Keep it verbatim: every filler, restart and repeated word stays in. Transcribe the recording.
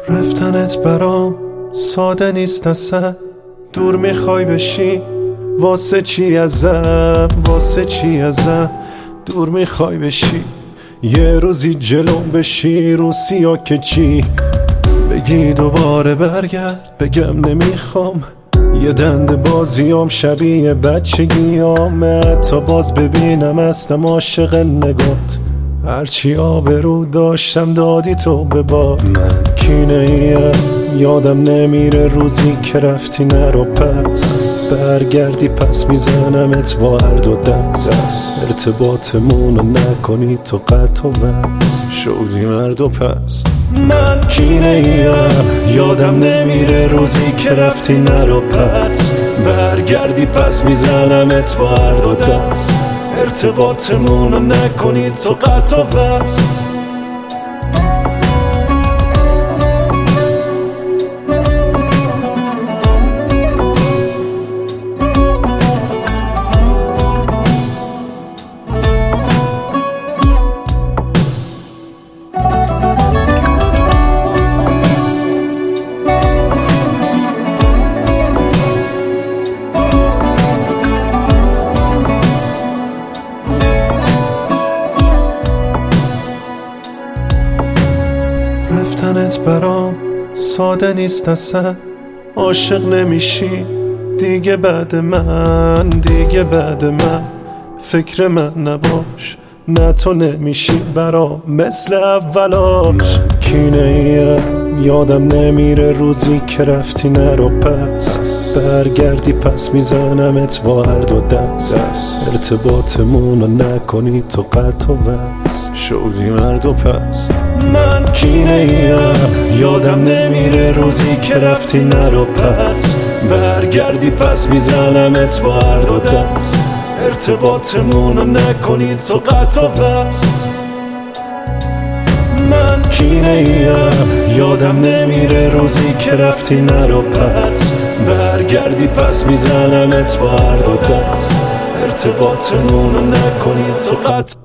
رفتنت برام ساده نیست اصلا، دور میخوای بشی واسه چی ازم، واسه چی ازم دور میخوای بشی، یه روزی جلوم بشی رو سیا که چی بگی دوباره برگرد، بگم نمیخوام، یه دند بازیام شبیه بچگیام، تا باز ببینم هستم عاشق نگات، هرچی آبرو داشتم دادی تو به باد. من کینه ایم یادم نمیره روزی که رفتی نرو پس، برگردی پس میزنمت با هر دو دست، ارتباطمونو نکنی تو قطع و وصل، شدی مرد و پس. من کینه ایم یادم نمیره روزی که رفتی نرو پس، برگردی پس میزنمت با هر دو دست، ارتباطمونو نکنی تو قطع و وصل. رفتنت برام ساده نیست اصلا، عاشق نمیشی دیگه بعد من، دیگه بعد من فکر من نباش، نه تو نمیشی برام مثل اولاش. کینه ایم یادم نمیره روزی که رفتی نرو پس، برگردی پس میزنمت با هر دو دست، ارتباطمونو نکنی تو قطع و وصل، شدی مرد و پس. من کینه ایم یادم نمیره روزی که رفتی نرو پس، برگردی پس میزنمت با هر دو دست، ارتباطمونو نکنی تو قطع و وصل. من کینه ایم یادم نمیره روزی که رفتی نرو پس، برگردی پس میزنمت با هر دو دست، ارتباطمونو نکنی تو قطع